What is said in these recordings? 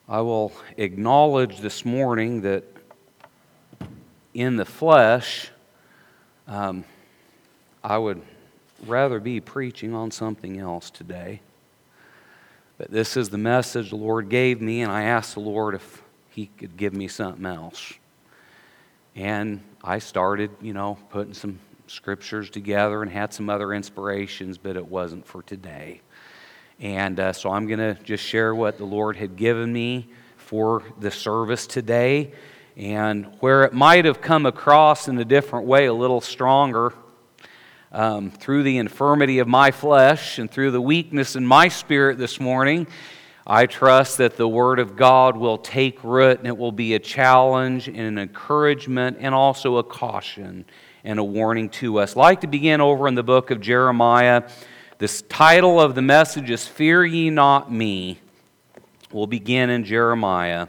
I will acknowledge this morning that in the flesh, I would rather be preaching on something else today. But this is the message the Lord gave me, and I asked the Lord if He could give me something else. And I started, putting some scriptures together and had some other inspirations, but it wasn't for today. And so I'm going to just share what the Lord had given me for the service today. And where it might have come across in a different way, a little stronger, through the infirmity of my flesh and through the weakness in my spirit this morning, I trust that the Word of God will take root and it will be a challenge and an encouragement and also a caution and a warning to us. I'd like to begin over in the book of Jeremiah. This title of the message is Fear Ye Not Me. We'll begin in Jeremiah.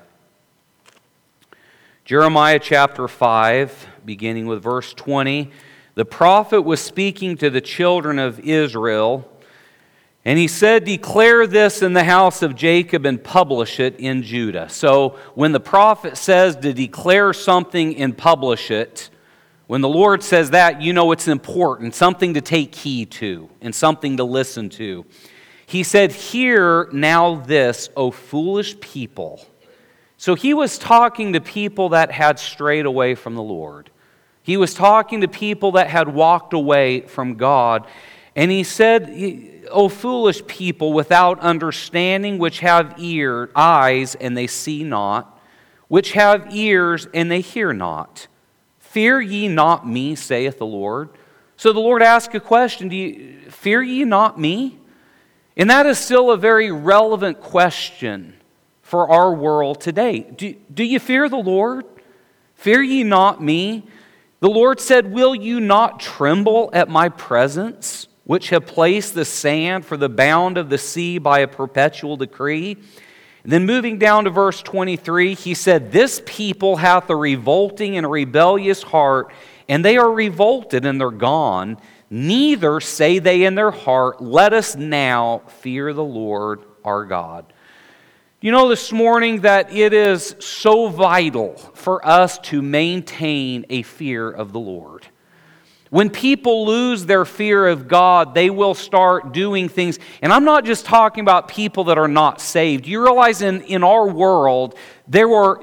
Jeremiah chapter 5, beginning with verse 20. The prophet was speaking to the children of Israel, and he said, "Declare this in the house of Jacob and publish it in Judah." So when the prophet says to declare something and publish it, when the Lord says that, it's important, something to take heed to and something to listen to. He said, "Hear now this, O foolish people." So he was talking to people that had strayed away from the Lord. He was talking to people that had walked away from God. And he said, "O foolish people without understanding, which have eyes and they see not, which have ears and they hear not. Fear ye not me, saith the Lord." So the Lord asked a question, fear ye not me? And that is still a very relevant question for our world today. Do you fear the Lord? Fear ye not me? The Lord said, "Will you not tremble at my presence, which have placed the sand for the bound of the sea by a perpetual decree?" And then moving down to verse 23, he said, "This people hath a revolting and a rebellious heart, and they are revolted and they're gone. Neither say they in their heart, Let us now fear the Lord our God." This morning that it is so vital for us to maintain a fear of the Lord. When people lose their fear of God, they will start doing things. And I'm not just talking about people that are not saved. You realize in our world, there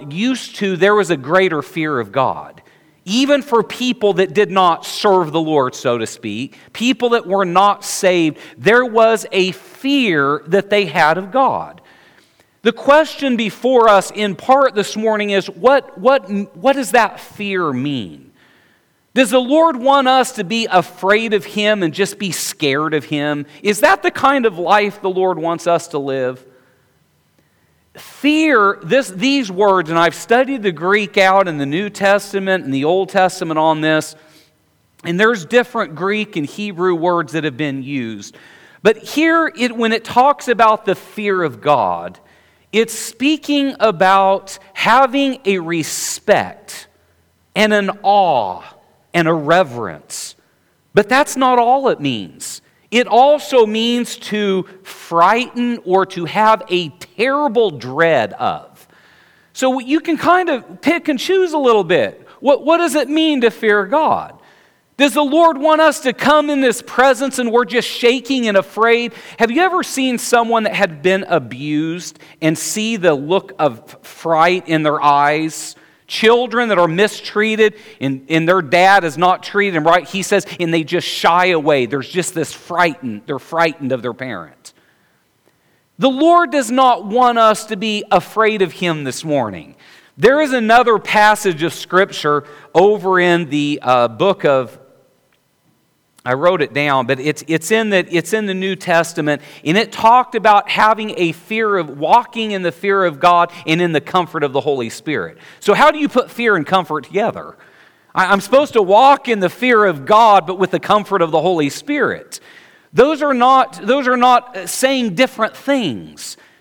was a greater fear of God. Even for people that did not serve the Lord, so to speak, people that were not saved, there was a fear that they had of God. The question before us in part this morning is, what does that fear mean? Does the Lord want us to be afraid of Him and just be scared of Him? Is that the kind of life the Lord wants us to live? Fear, these words, and I've studied the Greek out in the New Testament and the Old Testament on this, and there's different Greek and Hebrew words that have been used. But here, when it talks about the fear of God, it's speaking about having a respect and an awe and a reverence. But that's not all it means. It also means to frighten or to have a terrible dread of. So you can kind of pick and choose a little bit. What does it mean to fear God? Does the Lord want us to come in His presence and we're just shaking and afraid? Have you ever seen someone that had been abused and see the look of fright in their eyes? Children that are mistreated and their dad has not treated them right, he says, and they just shy away. There's just this they're frightened of their parent. The Lord does not want us to be afraid of Him this morning. There is another passage of Scripture over in the book of, I wrote it down, but it's in the New Testament, and it talked about having a fear of walking in the fear of God and in the comfort of the Holy Spirit. So how do you put fear and comfort together? I'm supposed to walk in the fear of God, but with the comfort of the Holy Spirit. Those are not saying different things.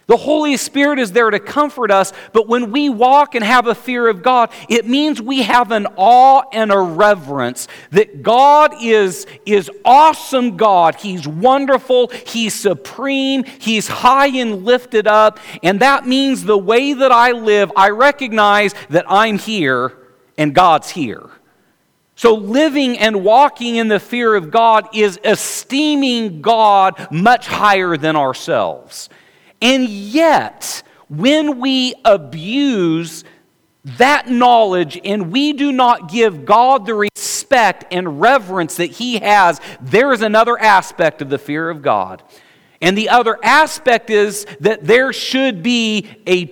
The Holy Spirit is there to comfort us, but when we walk and have a fear of God, it means we have an awe and a reverence that God is awesome God. He's wonderful, He's supreme, He's high and lifted up, and that means the way that I live, I recognize that I'm here and God's here. So living and walking in the fear of God is esteeming God much higher than ourselves. And yet, when we abuse that knowledge and we do not give God the respect and reverence that He has, there is another aspect of the fear of God. And the other aspect is that there should be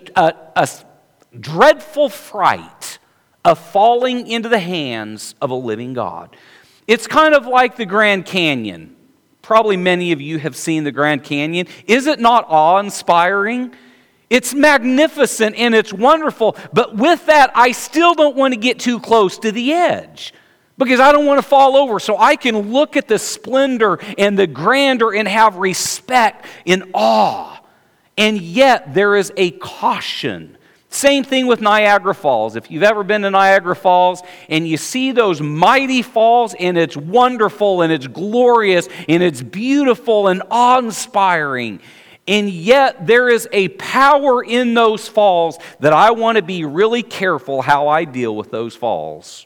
a dreadful fright of falling into the hands of a living God. It's kind of like the Grand Canyon. Probably many of you have seen the Grand Canyon. Is it not awe-inspiring? It's magnificent and it's wonderful, but with that, I still don't want to get too close to the edge because I don't want to fall over. So I can look at the splendor and the grandeur and have respect and awe. And yet, there is a caution. Same thing with Niagara Falls. If you've ever been to Niagara Falls and you see those mighty falls and it's wonderful and it's glorious and it's beautiful and awe-inspiring, and yet there is a power in those falls that I want to be really careful how I deal with those falls.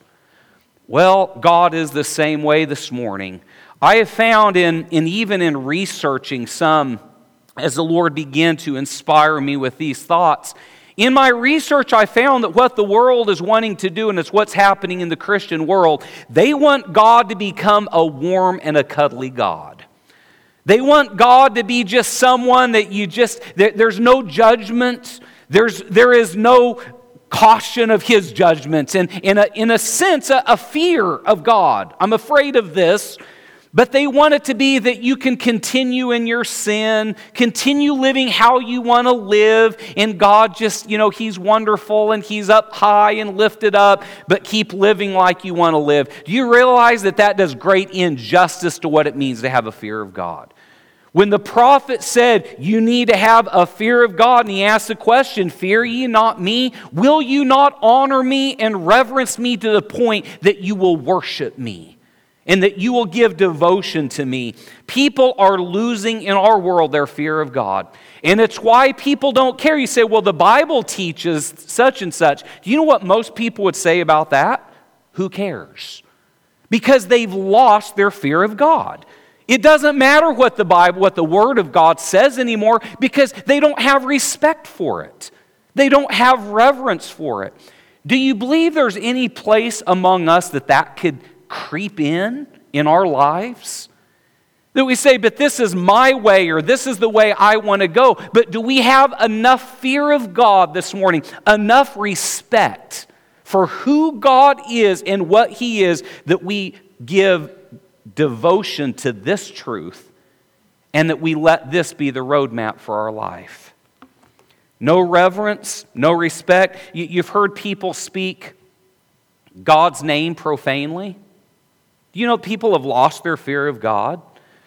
Well, God is the same way this morning. I have found even in researching some, as the Lord began to inspire me with these thoughts, in my research, I found that what the world is wanting to do, and it's what's happening in the Christian world, they want God to become a warm and a cuddly God. They want God to be just someone that there's no judgment, there is no caution of His judgments, and in a sense, a fear of God. I'm afraid of this. But they want it to be that you can continue in your sin, continue living how you want to live, and God just, He's wonderful and He's up high and lifted up, but keep living like you want to live. Do you realize that does great injustice to what it means to have a fear of God? When the prophet said, you need to have a fear of God, and he asked the question, fear ye not me? Will you not honor me and reverence me to the point that you will worship me? And that you will give devotion to me. People are losing in our world their fear of God. And it's why people don't care. You say, well, the Bible teaches such and such. Do you know what most people would say about that? Who cares? Because they've lost their fear of God. It doesn't matter what the Bible, what the Word of God says anymore, because they don't have respect for it. They don't have reverence for it. Do you believe there's any place among us that could creep in our lives? That we say, but this is my way, or this is the way I want to go. But do we have enough fear of God this morning, enough respect for who God is and what He is, that we give devotion to this truth and that we let this be the roadmap for our life? No reverence, no respect. You've heard people speak God's name profanely. Do you know people have lost their fear of God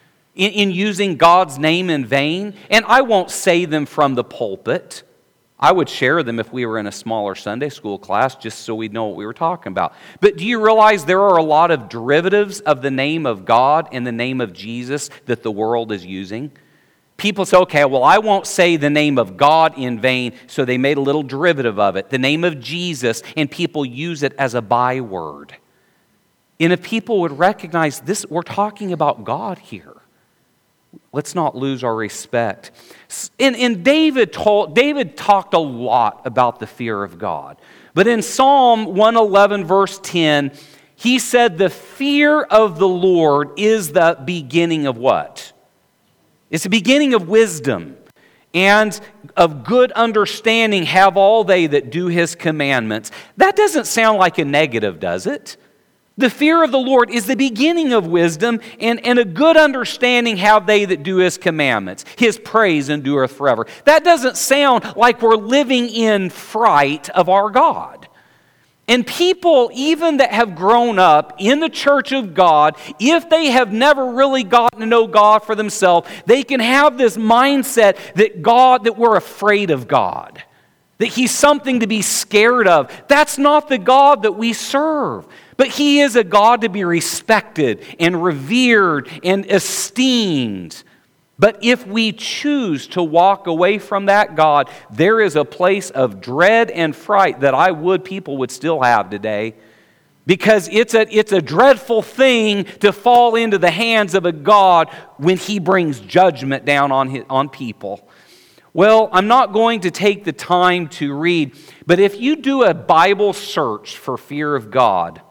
in using God's name in vain? And I won't say them from the pulpit. I would share them if we were in a smaller Sunday school class just so we'd know what we were talking about. But do you realize there are a lot of derivatives of the name of God and the name of Jesus that the world is using? People say, okay, well, I won't say the name of God in vain, so they made a little derivative of it, the name of Jesus, and people use it as a byword. And if people would recognize this, we're talking about God here. Let's not lose our respect. And David talked a lot about the fear of God. But in Psalm 111, verse 10, he said, the fear of the Lord is the beginning of what? It's the beginning of wisdom. And of good understanding have all they that do His commandments. That doesn't sound like a negative, does it? The fear of the Lord is the beginning of wisdom, and a good understanding have they that do His commandments. His praise endureth forever. That doesn't sound like we're living in fright of our God. And people, even that have grown up in the church of God, if they have never really gotten to know God for themselves, they can have this mindset that we're afraid of God, that He's something to be scared of. That's not the God that we serve. But He is a God to be respected and revered and esteemed. But if we choose to walk away from that God, there is a place of dread and fright that people would still have today. Because it's a dreadful thing to fall into the hands of a God when He brings judgment down on people. Well, I'm not going to take the time to read, but if you do a Bible search for fear of God,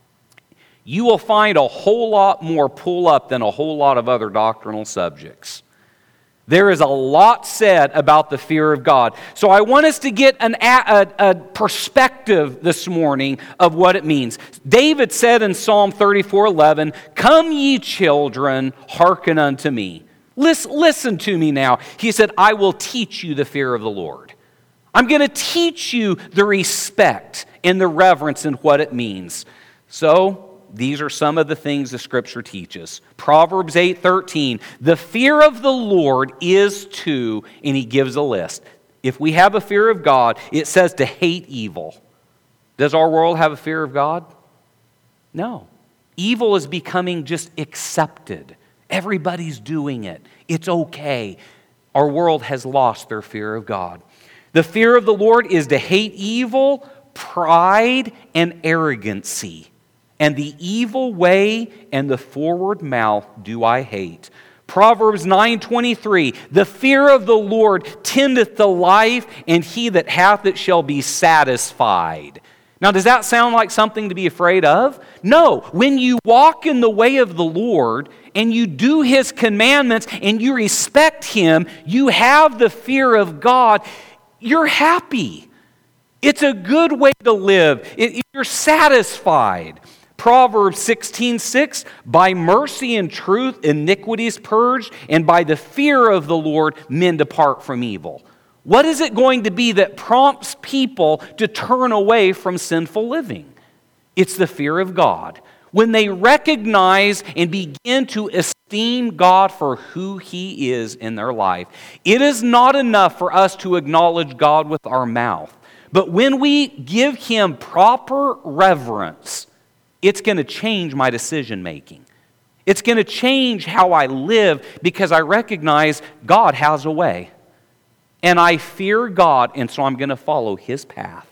you will find a whole lot more pull-up than a whole lot of other doctrinal subjects. There is a lot said about the fear of God. So I want us to get a perspective this morning of what it means. David said in Psalm 34:11, "Come ye children, hearken unto me." Listen to me now. He said, "I will teach you the fear of the Lord." I'm going to teach you the respect and the reverence and what it means. So, these are some of the things the Scripture teaches. Proverbs 8:13, "The fear of the Lord is to," and he gives a list. If we have a fear of God, it says to hate evil. Does our world have a fear of God? No. Evil is becoming just accepted. Everybody's doing it. It's okay. Our world has lost their fear of God. The fear of the Lord is to hate evil, pride, and arrogancy. And the evil way and the forward mouth do I hate. Proverbs 9:23, "The fear of the Lord tendeth to life, and he that hath it shall be satisfied." Now, does that sound like something to be afraid of? No. When you walk in the way of the Lord and you do His commandments and you respect Him, you have the fear of God, you're happy. It's a good way to live. You're satisfied. Proverbs 16:6, "By mercy and truth iniquity is purged, and by the fear of the Lord men depart from evil." What is it going to be that prompts people to turn away from sinful living? It's the fear of God. When they recognize and begin to esteem God for who He is in their life. It is not enough for us to acknowledge God with our mouth. But when we give Him proper reverence, it's going to change my decision making. It's going to change how I live because I recognize God has a way. And I fear God, and so I'm going to follow His path.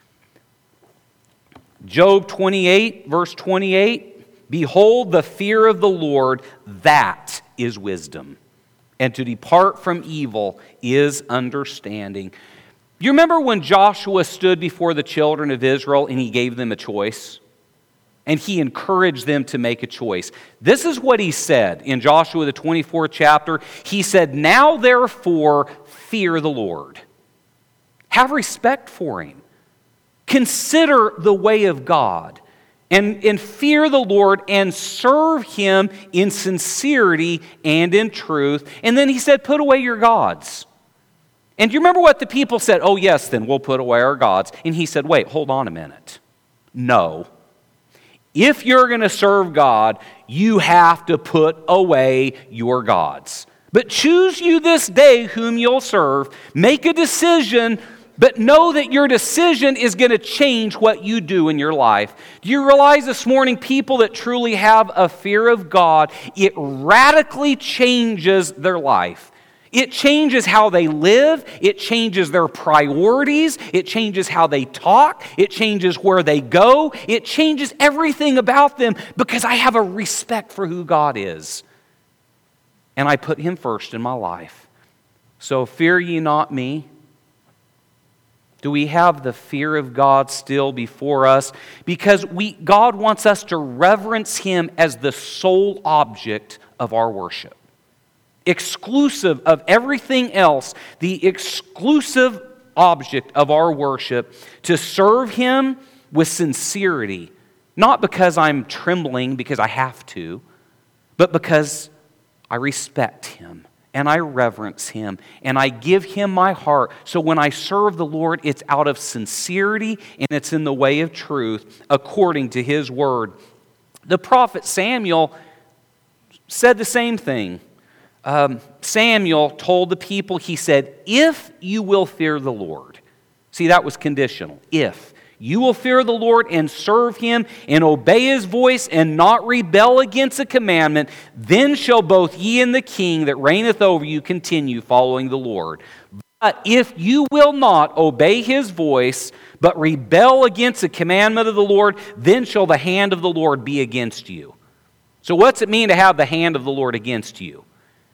Job 28, verse 28, "Behold, the fear of the Lord, that is wisdom, and to depart from evil is understanding." You remember when Joshua stood before the children of Israel and he gave them a choice? And he encouraged them to make a choice. This is what he said in Joshua the 24th chapter. He said, "Now therefore fear the Lord. Have respect for Him. Consider the way of God. And fear the Lord and serve Him in sincerity and in truth." And then he said, "Put away your gods." And do you remember what the people said? "Oh yes, then we'll put away our gods." And he said, "Wait, hold on a minute. No. If you're going to serve God, you have to put away your gods. But choose you this day whom you'll serve. Make a decision, but know that your decision is going to change what you do in your life." Do you realize this morning, people that truly have a fear of God, it radically changes their life. It changes how they live. It changes their priorities. It changes how they talk. It changes where they go. It changes everything about them because I have a respect for who God is. And I put Him first in my life. So fear ye not me. Do we have the fear of God still before us? Because God wants us to reverence Him as the sole object of our worship. Exclusive of everything else, the exclusive object of our worship, to serve Him with sincerity, not because I'm trembling because I have to, but because I respect Him and I reverence Him, and I give Him my heart. So when I serve the Lord, it's out of sincerity, and it's in the way of truth, according to His word. The prophet Samuel said the same thing. Samuel told the people, he said, if you will fear the Lord. See, that was conditional. If you will fear the Lord and serve Him and obey His voice and not rebel against a commandment, then shall both ye and the king that reigneth over you continue following the Lord. But if you will not obey His voice, but rebel against the commandment of the Lord, then shall the hand of the Lord be against you. So what's it mean to have the hand of the Lord against you?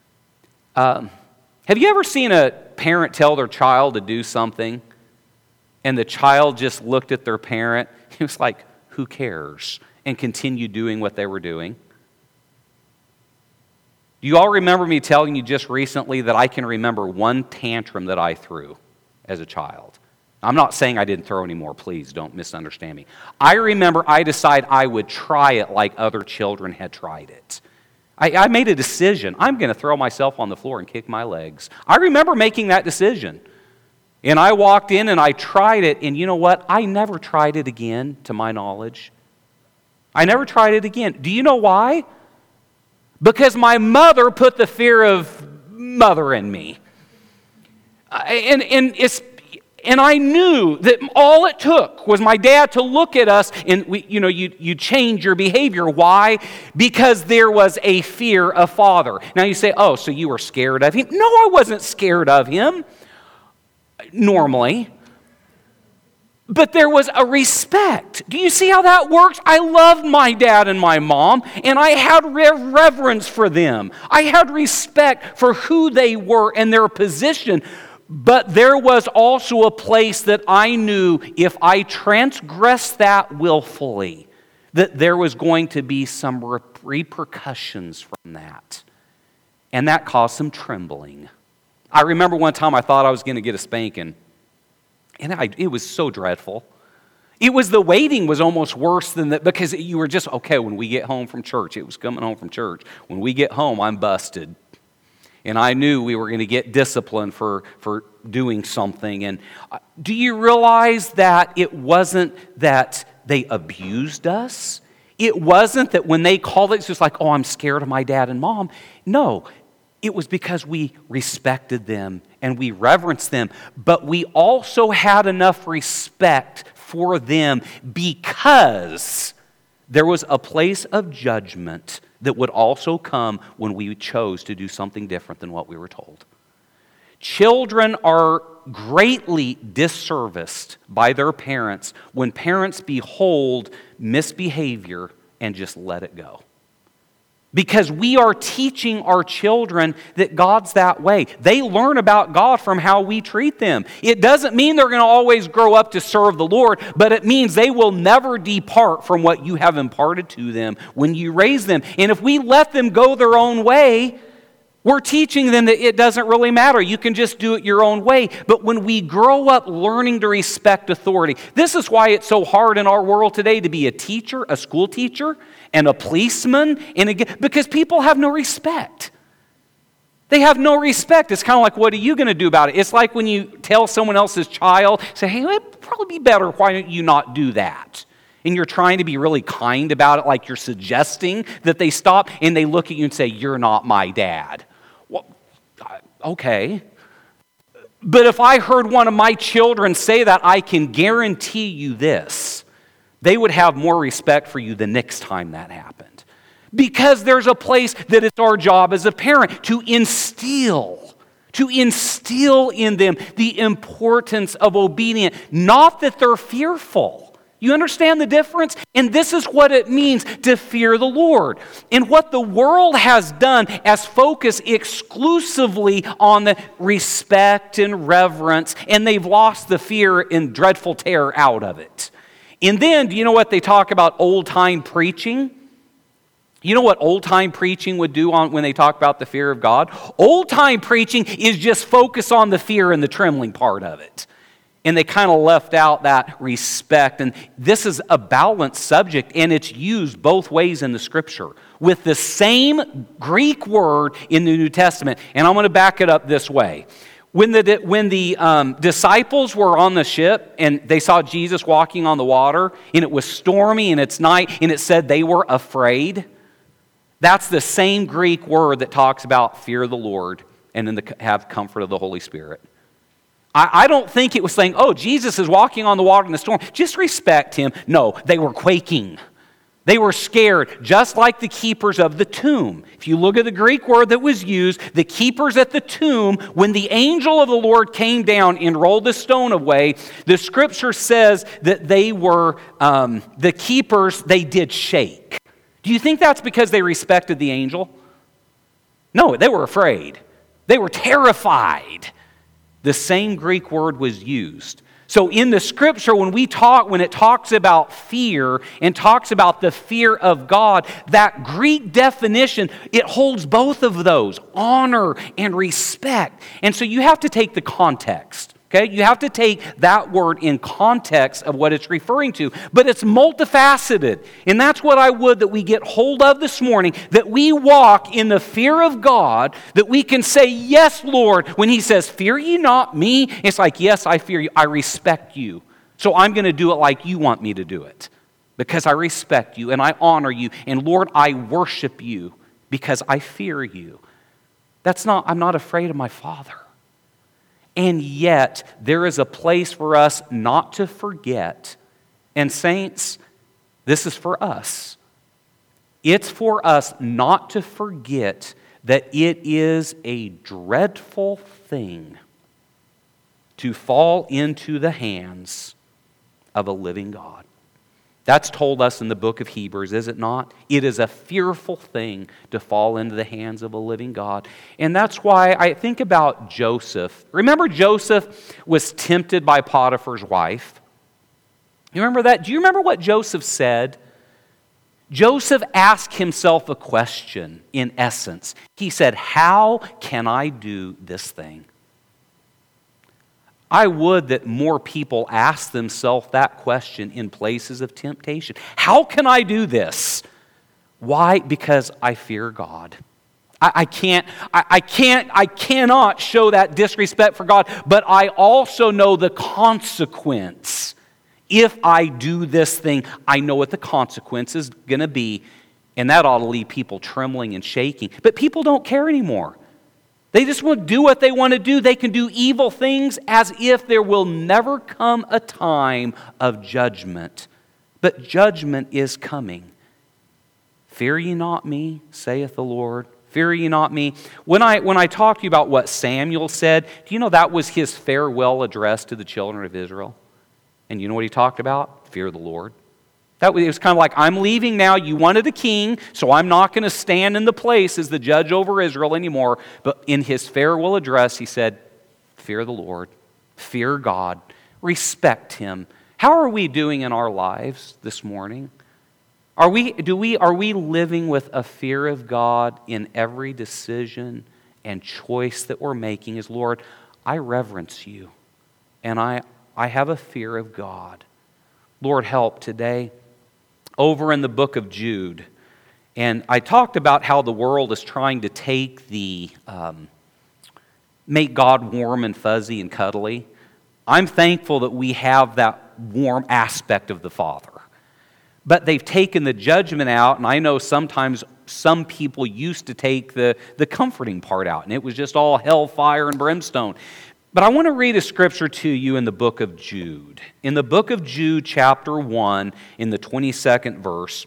Have you ever seen a parent tell their child to do something, and the child just looked at their parent, he was like, who cares, and continued doing what they were doing? Do you all remember me telling you just recently that I can remember one tantrum that I threw as a child? I'm not saying I didn't throw any more, please don't misunderstand me. I remember I decided I would try it like other children had tried it. I made a decision. I'm going to throw myself on the floor and kick my legs. I remember making that decision. And I walked in and I tried it, and you know what? I never tried it again, to my knowledge. I never tried it again. Do you know why? Because my mother put the fear of mother in me. And I knew that all it took was my dad to look at us, and you change your behavior. Why? Because there was a fear of father. Now you say, oh, so you were scared of him? No, I wasn't scared of him, normally. But there was a respect. Do you see how that works? I loved my dad and my mom, and I had reverence for them. I had respect for who they were and their position. But there was also a place that I knew if I transgressed that willfully, that there was going to be some repercussions from that. And that caused some trembling. I remember one time I thought I was going to get a spanking. And it was so dreadful. It was the waiting was almost worse than that, because you were just, okay, when we get home from church, it was coming home from church. When we get home, I'm busted. And I knew we were going to get disciplined for doing something. And do you realize that it wasn't that they abused us? It wasn't that when they called it, it's just like, oh, I'm scared of my dad and mom. No, it was because we respected them and we reverenced them. But we also had enough respect for them because there was a place of judgment that would also come when we chose to do something different than what we were told. Children are greatly disserviced by their parents when parents behold misbehavior and just let it go. Because we are teaching our children that God's that way. They learn about God from how we treat them. It doesn't mean they're going to always grow up to serve the Lord, but it means they will never depart from what you have imparted to them when you raise them. And if we let them go their own way, we're teaching them that it doesn't really matter. You can just do it your own way. But when we grow up learning to respect authority, this is why it's so hard in our world today to be a teacher, a school teacher, and a policeman, because people have no respect. They have no respect. It's kind of like, what are you going to do about it? It's like when you tell someone else's child, say, hey, it'd probably be better, why don't you not do that? And you're trying to be really kind about it, like you're suggesting that they stop, and they look at you and say, you're not my dad. Well, okay. But if I heard one of my children say that, I can guarantee you this. They would have more respect for you the next time that happened. Because there's a place that it's our job as a parent to instill in them the importance of obedience. Not that they're fearful. You understand the difference? And this is what it means to fear the Lord. And what the world has done as focus exclusively on the respect and reverence, and they've lost the fear and dreadful terror out of it. And then, do you know what they talk about old-time preaching? You know what old-time preaching would do when they talk about the fear of God? Old-time preaching is just focus on the fear and the trembling part of it. And they kind of left out that respect. And this is a balanced subject, and it's used both ways in the Scripture. with the same Greek word in the New Testament. And I'm going to back it up this way. When the disciples were on the ship and they saw Jesus walking on the water, and it was stormy and it's night, and it said they were afraid, that's the same Greek word that talks about fear of the Lord and then have comfort of the Holy Spirit. I don't think it was saying, oh, Jesus is walking on the water in the storm, just respect him. No, they were quaking. They were scared, just like the keepers of the tomb. If you look at the Greek word that was used, the keepers at the tomb, when the angel of the Lord came down and rolled the stone away, the scripture says that they were, the keepers, they did shake. Do you think that's because they respected the angel? No, they were afraid. They were terrified. The same Greek word was used. So in the scripture, when it talks about fear and talks about the fear of God, that Greek definition, it holds both of those, honor and respect. And so you have to take the context. Okay, you have to take that word in context of what it's referring to. But it's multifaceted. And that's what I would that we get hold of this morning, that we walk in the fear of God, that we can say, yes, Lord, when he says, fear ye not me, it's like, yes, I fear you. I respect you. So I'm going to do it like you want me to do it. Because I respect you and I honor you. And Lord, I worship you because I fear you. I'm not afraid of my Father. And yet, there is a place for us not to forget. And saints, this is for us. It's for us not to forget that it is a dreadful thing to fall into the hands of a living God. That's told us in the book of Hebrews, is it not? It is a fearful thing to fall into the hands of a living God. And that's why I think about Joseph. Remember Joseph was tempted by Potiphar's wife? You remember that? Do you remember what Joseph said? Joseph asked himself a question, in essence. He said, how can I do this thing? I would that more people ask themselves that question in places of temptation. How can I do this? Why? Because I fear God. I cannot show that disrespect for God, but I also know the consequence. If I do this thing, I know what the consequence is going to be, and that ought to leave people trembling and shaking. But people don't care anymore. They just want to do what they want to do. They can do evil things as if there will never come a time of judgment. But judgment is coming. Fear ye not me, saith the Lord. Fear ye not me. When I talk to you about what Samuel said, do you know that was his farewell address to the children of Israel? And you know what he talked about? Fear the Lord. It was kind of like, I'm leaving now. You wanted a king, so I'm not going to stand in the place as the judge over Israel anymore. But in his farewell address, he said, fear the Lord, fear God, respect him. How are we doing in our lives this morning? Are we living with a fear of God in every decision and choice that we're making? Is, Lord, I reverence you, and I have a fear of God. Lord, help today. Over in the book of Jude, and I talked about how the world is trying to take make God warm and fuzzy and cuddly. I'm thankful that we have that warm aspect of the Father. But they've taken the judgment out, and I know sometimes some people used to take the comforting part out, and it was just all hellfire and brimstone. But I want to read a scripture to you in the book of Jude. In the book of Jude, chapter 1, in the 22nd verse.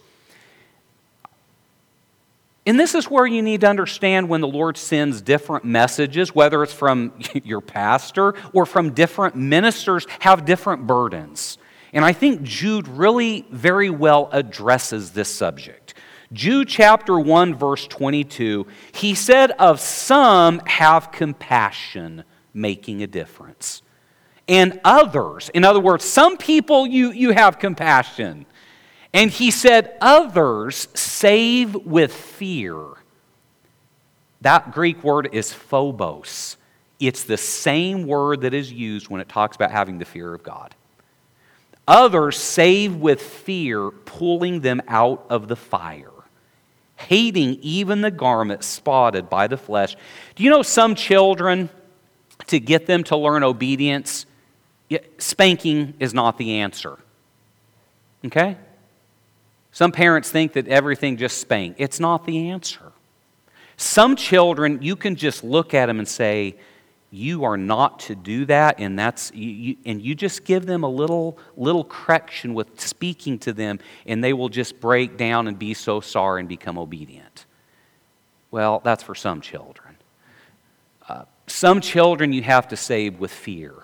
And this is where you need to understand when the Lord sends different messages, whether it's from your pastor or from different ministers, have different burdens. And I think Jude really very well addresses this subject. Jude chapter 1, verse 22, he said, of some have compassion, making a difference. And others, in other words, some people you have compassion. And he said, others save with fear. That Greek word is phobos. It's the same word that is used when it talks about having the fear of God. Others save with fear, pulling them out of the fire. hating even the garment spotted by the flesh. Do you know some children, to get them to learn obedience, spanking is not the answer. Okay? Some parents think that everything just spank. It's not the answer. Some children, you can just look at them and say, you are not to do that, and you just give them a little correction with speaking to them, and they will just break down and be so sorry and become obedient. Well, that's for some children. Some children you have to save with fear.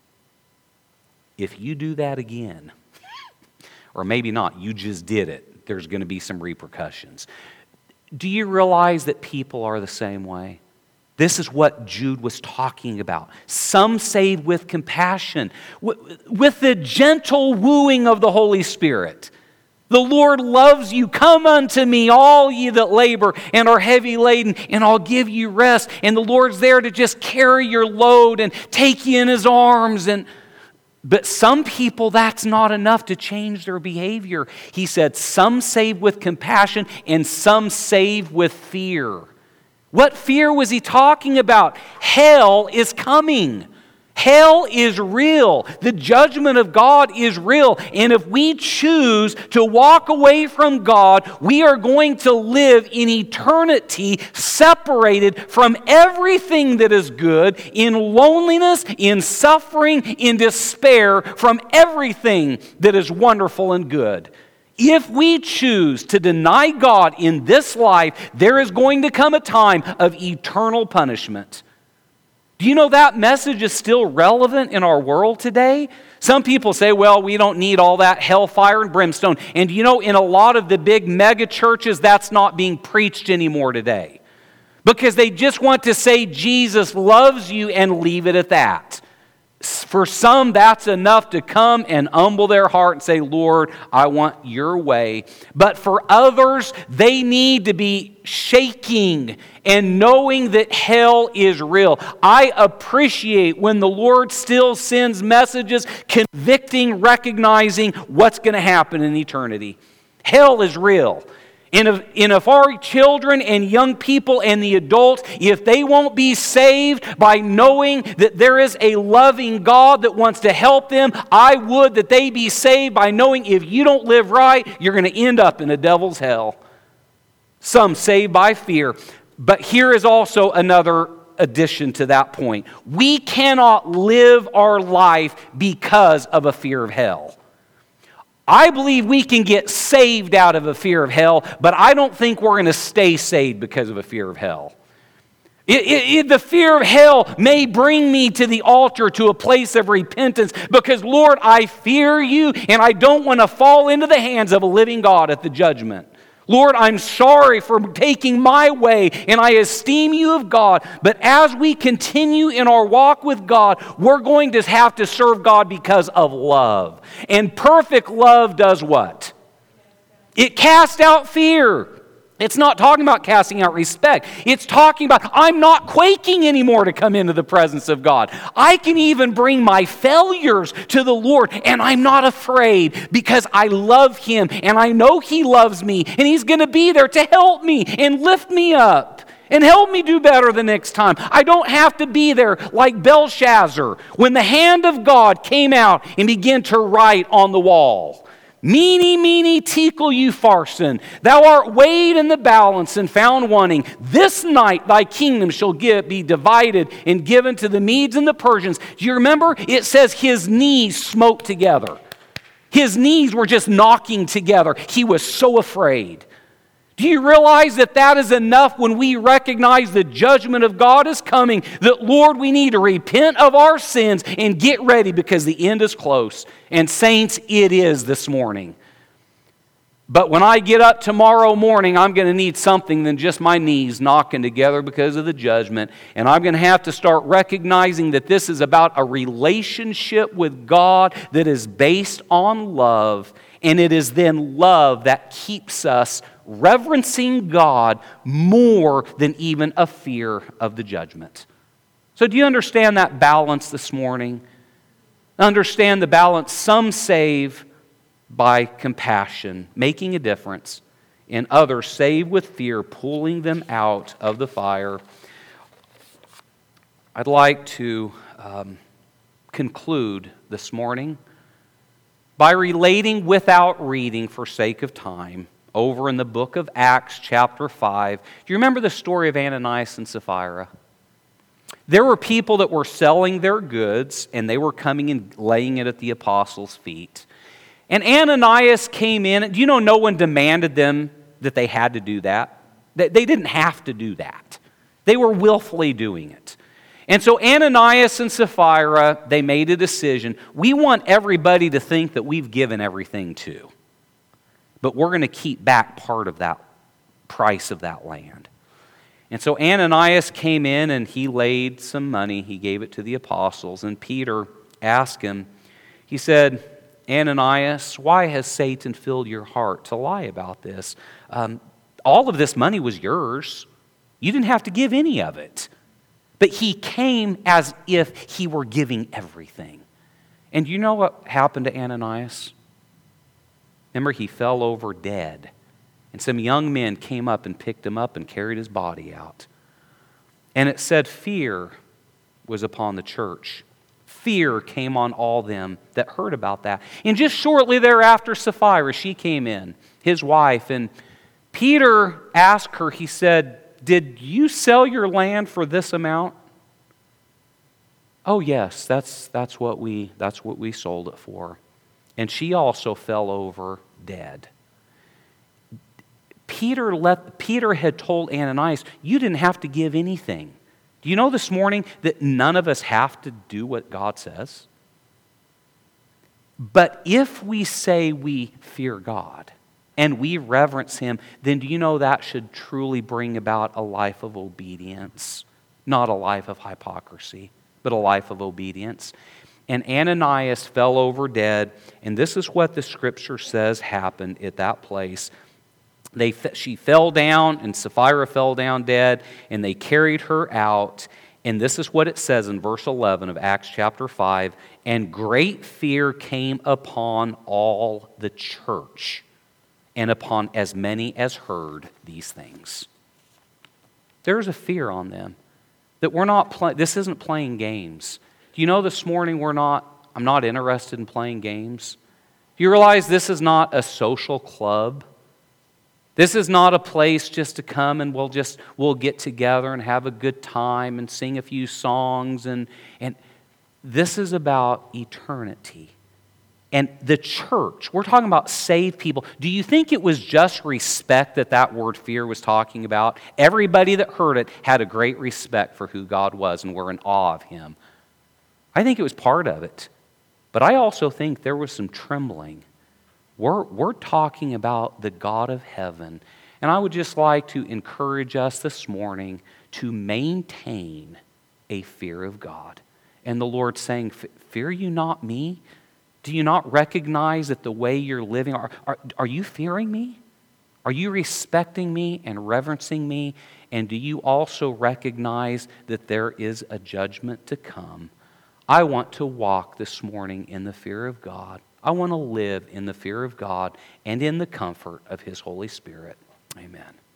If you do that again, or maybe not, you just did it, there's going to be some repercussions. Do you realize that people are the same way? This is what Jude was talking about. Some saved with compassion, with the gentle wooing of the Holy Spirit. The Lord loves you. Come unto me, all ye that labor and are heavy laden, and I'll give you rest. And the Lord's there to just carry your load and take you in His arms. But some people, that's not enough to change their behavior. He said, some save with compassion and some save with fear. What fear was he talking about? Hell is coming. Hell is real. The judgment of God is real. And if we choose to walk away from God, we are going to live in eternity separated from everything that is good, in loneliness, in suffering, in despair, from everything that is wonderful and good. If we choose to deny God in this life, there is going to come a time of eternal punishment. Do you know that message is still relevant in our world today? Some people say, well, we don't need all that hellfire and brimstone. And you know, in a lot of the big mega churches, that's not being preached anymore today. Because they just want to say Jesus loves you and leave it at that. For some, that's enough to come and humble their heart and say, Lord, I want your way. But for others, they need to be shaking and knowing that hell is real. I appreciate when the Lord still sends messages convicting, recognizing what's going to happen in eternity. Hell is real. And if our children and young people and the adults, if they won't be saved by knowing that there is a loving God that wants to help them, I would that they be saved by knowing if you don't live right, you're going to end up in the devil's hell. Some saved by fear. But here is also another addition to that point. We cannot live our life because of a fear of hell. I believe we can get saved out of a fear of hell, but I don't think we're going to stay saved because of a fear of hell. The fear of hell may bring me to the altar, to a place of repentance, because, Lord, I fear you, and I don't want to fall into the hands of a living God at the judgment. Lord, I'm sorry for taking my way, and I esteem you of God. But as we continue in our walk with God, we're going to have to serve God because of love. And perfect love does what? It casts out fear. It's not talking about casting out respect. It's talking about, I'm not quaking anymore to come into the presence of God. I can even bring my failures to the Lord, and I'm not afraid because I love Him, and I know He loves me, and He's going to be there to help me and lift me up and help me do better the next time. I don't have to be there like Belshazzar when the hand of God came out and began to write on the wall. Meeny, meeny, tekel, upharsin. Thou art weighed in the balance and found wanting. This night thy kingdom shall be divided and given to the Medes and the Persians. Do you remember? It says his knees smote together. His knees were just knocking together. He was so afraid. Do you realize that that is enough when we recognize the judgment of God is coming? That, Lord, we need to repent of our sins and get ready because the end is close. And saints, it is this morning. But when I get up tomorrow morning, I'm going to need something than just my knees knocking together because of the judgment. And I'm going to have to start recognizing that this is about a relationship with God that is based on love. And it is then love that keeps us reverencing God more than even a fear of the judgment. So do you understand that balance this morning? Understand the balance. Some save by compassion, making a difference, and others saved with fear, pulling them out of the fire. I'd like to conclude this morning by relating without reading for sake of time over in the book of Acts chapter 5. Do you remember the story of Ananias and Sapphira? There were people that were selling their goods, and they were coming and laying it at the apostles' feet. And Ananias came in. Do you know no one demanded them that they had to do that? They didn't have to do that. They were willfully doing it. And so Ananias and Sapphira, they made a decision. We want everybody to think that we've given everything to. But we're going to keep back part of that price of that land. And so Ananias came in and he laid some money. He gave it to the apostles. And Peter asked him, he said, Ananias, why has Satan filled your heart to lie about this? All of this money was yours. You didn't have to give any of it. But he came as if he were giving everything. And you know what happened to Ananias? Remember, he fell over dead. And some young men came up and picked him up and carried his body out. And it said fear was upon the church. Fear came on all them that heard about that. And just shortly thereafter, Sapphira, she came in, his wife. And Peter asked her, he said, did you sell your land for this amount? Oh yes, that's what we sold it for. And she also fell over dead. Peter had told Ananias, you didn't have to give anything. Do you know this morning that none of us have to do what God says? But if we say we fear God and we reverence Him, then do you know that should truly bring about a life of obedience, not a life of hypocrisy, but a life of obedience. And Ananias fell over dead, and this is what the Scripture says happened at that place. She fell down, and Sapphira fell down dead, and they carried her out. And this is what it says in verse 11 of Acts chapter 5. And great fear came upon all the church, and upon as many as heard these things. There's a fear on them that we're not this isn't playing games. Do you know this morning I'm not interested in playing games? Do you realize this is not a social club? This is not a place just to come and we'll get together and have a good time and sing a few songs and this is about eternity. And the church, we're talking about saved people. Do you think it was just respect that word fear was talking about? Everybody that heard it had a great respect for who God was and were in awe of Him. I think it was part of it. But I also think there was some trembling. We're talking about the God of heaven. And I would just like to encourage us this morning to maintain a fear of God. And the Lord saying, fear you not me? Do you not recognize that the way you're living, are you fearing me? Are you respecting me and reverencing me? And do you also recognize that there is a judgment to come? I want to walk this morning in the fear of God. I want to live in the fear of God and in the comfort of His Holy Spirit. Amen.